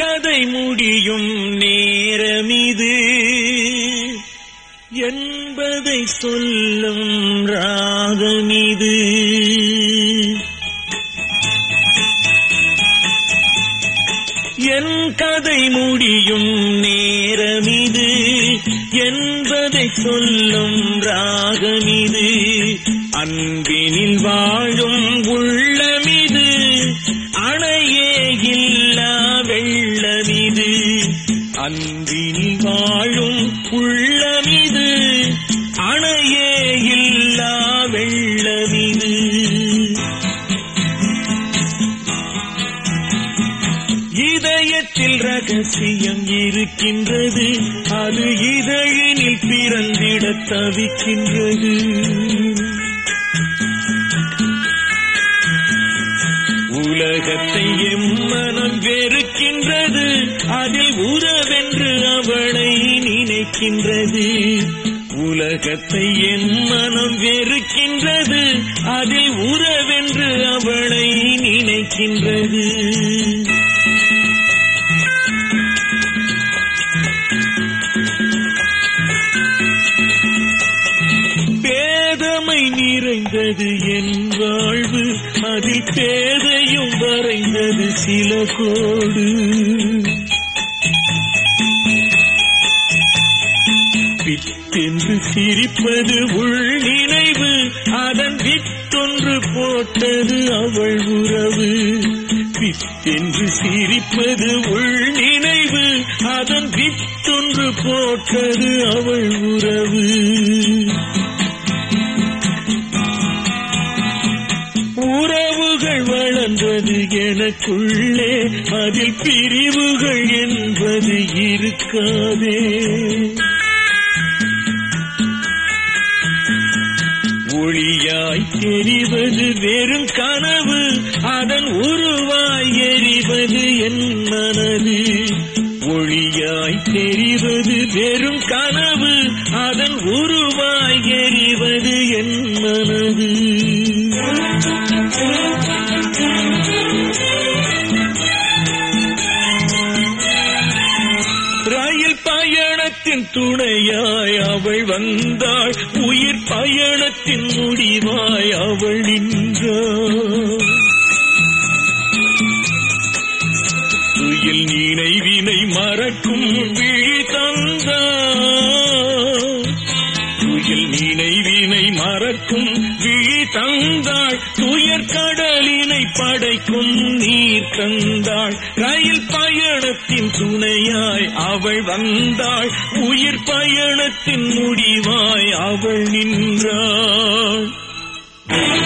கதை முடியும் நேரமிது என்பதை சொல்லும் ராகமிது. என் கதை முடியும் நேரமிது என்பதை சொல்லும் ராகமிது. அன்பினில் வாழும் உள்ளமிது அணையே இல்லா வெள்ளமிது. அன்பினில் வாழும் உள்ளமிது அணையே இல்லா வெள்ளமிது. இதயத்தில் ரகசியம் இருக்கின்றது, அது இதழினில் பிறந்திட தவிக்கின்றது. உலகத்தை எம்மனம் வெறுக்கின்றது, அதில் உறவென்று அவளை நினைக்கின்றது. உலகத்தை எம்மனம் வெறுக்கின்றது, அதில் உறவென்று அவளை நினைக்கின்றது. பேதமை நிறைந்தது என் வாழ்வு, அதில் பேதையும் வரைந்தது சில கோடு. பித்தென்று சிரிப்பது உள் நினைவு, அதன் வித்தொன்று போட்டது அவள் உறவு. பித்தென்று சிரிப்பது உள் நினைவு, அதன் வித்தொன்று போட்டது அவள் உறவு. உறவுகள் வளர்ந்தது எனக்குள்ளே, அதில் பிரிவுகள் என்பது இருக்காதே. ஒளியாய் தெரிவது வெறும் கனவு, அதன் உருவாய் எரிவது என் மனது. ஒளியாய் தெரிவது வெறும் கனவு, அதன் உருவாய் எரிவது என் மனது. ரயில் பயணத்தின் துணையாய் அவள் வந்தாள், உயிர் பயணத்தின் முடிவாய் அவள் நின்றாள். துயில் நினைவினை மறக்கும் விழி தந்தாள். துயில் நினைவினை மறக்கும் விழி தந்தாள். துயர் கடலினை படைக்கும் நீர் தந்தாள். ரயில் பயணத்தின் துணையாய் அவள் வந்தாள், உயிர் பயணத்தின் முடிவாய் அவள் நின்றாள்.